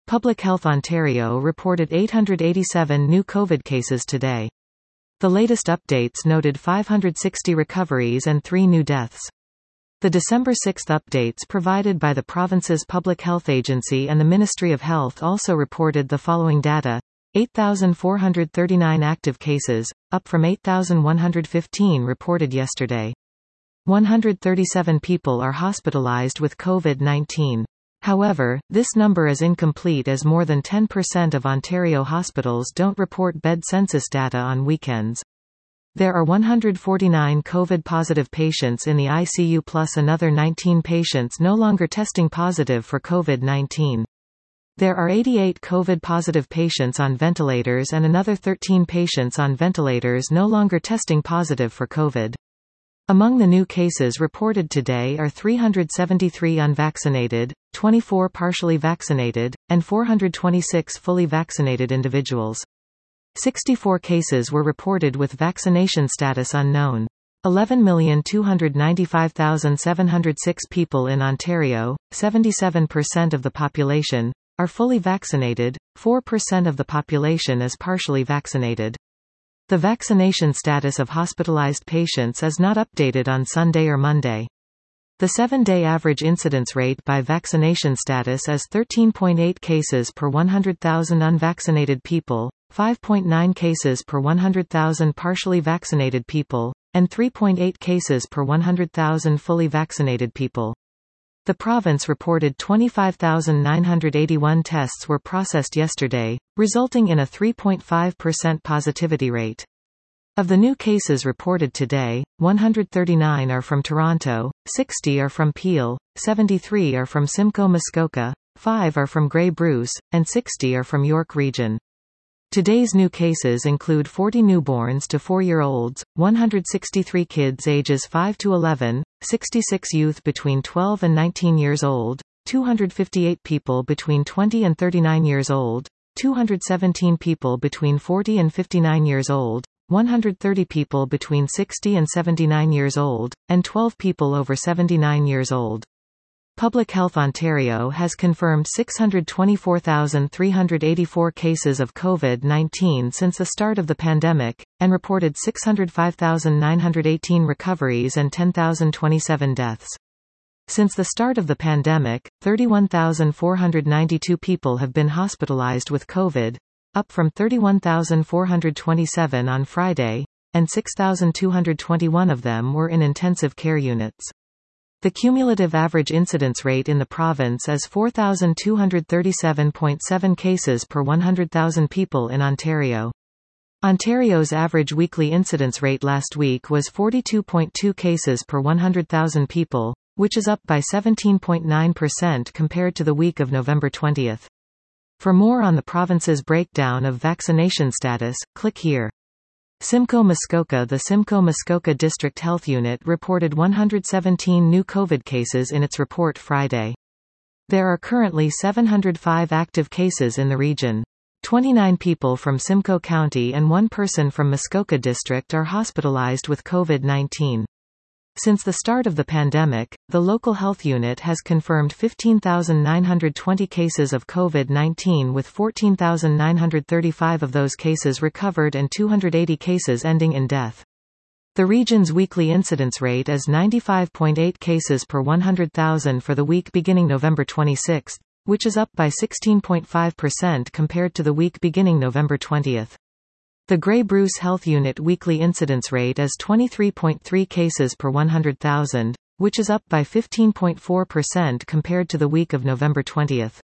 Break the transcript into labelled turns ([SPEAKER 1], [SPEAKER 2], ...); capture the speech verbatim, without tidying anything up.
[SPEAKER 1] Public Health Ontario reported eight hundred eighty-seven new COVID cases today. The latest updates noted five hundred sixty recoveries and three new deaths. The December sixth updates provided by the province's Public Health Agency and the Ministry of Health also reported the following data: eight thousand four hundred thirty-nine active cases, up from eight thousand one hundred fifteen reported yesterday. one hundred thirty-seven people are hospitalized with COVID nineteen. However, this number is incomplete as more than ten percent of Ontario hospitals don't report bed census data on weekends. There are one hundred forty-nine COVID-positive patients in the I C U plus another nineteen patients no longer testing positive for COVID nineteen. There are eighty-eight COVID-positive patients on ventilators and another thirteen patients on ventilators no longer testing positive for COVID. Among the new cases reported today are three hundred seventy-three unvaccinated, twenty-four partially vaccinated, and four hundred twenty-six fully vaccinated individuals. sixty-four cases were reported with vaccination status unknown. eleven million two hundred ninety-five thousand seven hundred six people in Ontario, seventy-seven percent of the population, are fully vaccinated, four percent of the population is partially vaccinated. The vaccination status of hospitalized patients is not updated on Sunday or Monday. The seven-day average incidence rate by vaccination status is thirteen point eight cases per one hundred thousand unvaccinated people, five point nine cases per one hundred thousand partially vaccinated people, and three point eight cases per one hundred thousand fully vaccinated people. The province reported twenty-five thousand nine hundred eighty-one tests were processed yesterday, resulting in a three point five percent positivity rate. Of the new cases reported today, one hundred thirty-nine are from Toronto, sixty are from Peel, seventy-three are from Simcoe Muskoka, five are from Grey Bruce, and sixty are from York Region. Today's new cases include forty newborns to four-year-olds, one hundred sixty-three kids ages five to eleven, sixty-six youth between twelve and nineteen years old, two hundred fifty-eight people between twenty and thirty-nine years old, two hundred seventeen people between forty and fifty-nine years old, one hundred thirty people between sixty and seventy-nine years old, and twelve people over seventy-nine years old. Public Health Ontario has confirmed six hundred twenty-four thousand three hundred eighty-four cases of COVID nineteen since the start of the pandemic, and reported six hundred five thousand nine hundred eighteen recoveries and ten thousand twenty-seven deaths. Since the start of the pandemic, thirty-one thousand four hundred ninety-two people have been hospitalized with COVID, up from thirty-one thousand four hundred twenty-seven on Friday, and six thousand two hundred twenty-one of them were in intensive care units. The cumulative average incidence rate in the province is four thousand two hundred thirty-seven point seven cases per one hundred thousand people in Ontario. Ontario's average weekly incidence rate last week was forty-two point two cases per one hundred thousand people, which is up by seventeen point nine percent compared to the week of November twentieth. For more on the province's breakdown of vaccination status, click here. Simcoe Muskoka. The Simcoe Muskoka District Health Unit reported one hundred seventeen new COVID cases in its report Friday. There are currently seven hundred five active cases in the region. twenty-nine people from Simcoe County and one person from Muskoka District are hospitalized with COVID nineteen. Since the start of the pandemic, the local health unit has confirmed fifteen thousand nine hundred twenty cases of COVID nineteen with fourteen thousand nine hundred thirty-five of those cases recovered and two hundred eighty cases ending in death. The region's weekly incidence rate is ninety-five point eight cases per one hundred thousand for the week beginning November twenty-sixth, which is up by sixteen point five percent compared to the week beginning November twentieth. The Grey Bruce Health Unit weekly incidence rate is twenty-three point three cases per one hundred thousand, which is up by fifteen point four percent compared to the week of November twentieth.